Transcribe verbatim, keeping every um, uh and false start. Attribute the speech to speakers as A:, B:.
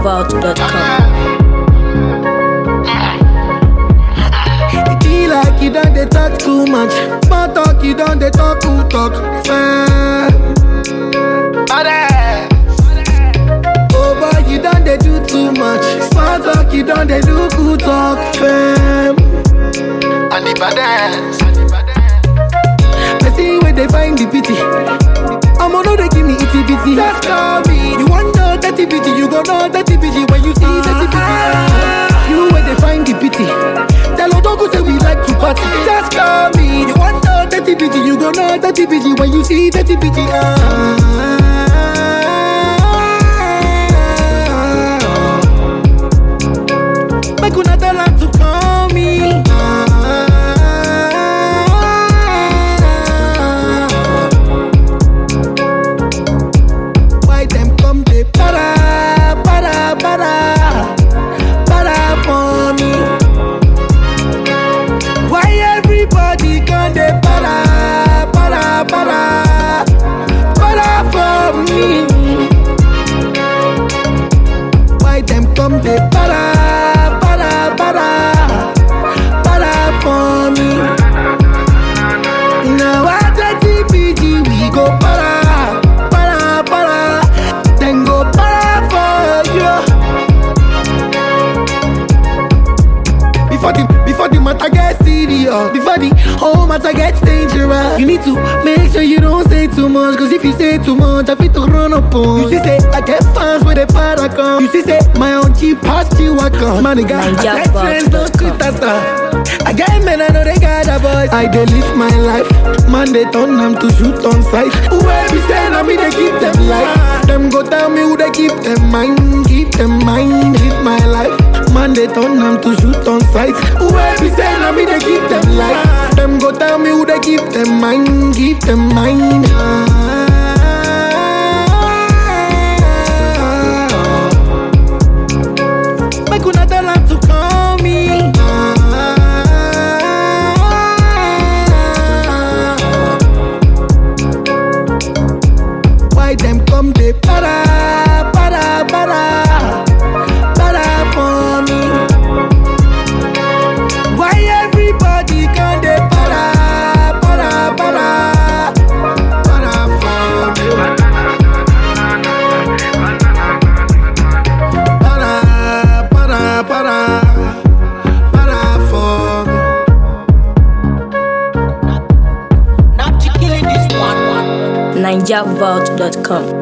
A: vault dot com.
B: It be like you don't they talk too much. Small talk, you don't they talk too talk. Fair. Oh boy, you don't they do too much. Small talk, you don't they do good talk. Fair.
C: And the badass.
B: I see where they find the pity. I'm on they give me itty bitty. Just call me. You want know dirty bitty, you gon' know dirty bitty when you see dirty bitty. You where they find the pity. Tell Odogu say we like to party. Just call me. You want know dirty bitty, you gon' know dirty bitty when you see dirty bitty. Make una tell her to call me. Come they para, para, para, para for me. Now at the T P G we go para, para, para, then go para for you. Before the, before the matter gets serious, before the whole matter gets dangerous, you need to make sure you don't say too much. Cause if you say too much, I fit to run up on. You see say, I get fans with a para come. You see say, my own cheap past you I come. Man, I get friends, no street stuff. I get men, I know they got a voice. I dey live my life. Man, they turn them to shoot on sight. Whoever be saying, I mean, they keep them life. Them go tell me who they keep them mind. Keep them mind, live my life. Man, they turn them to shoot on sight. Whoever be saying, I mean, they keep them life. Them go tell me who they keep them mind. Keep them mind. Make una tell her to call me. Why them come they para, para, para, para for me? Why everybody come they para, para, para, para for me? Para, para, para, para for me.
A: Ninja vault dot com.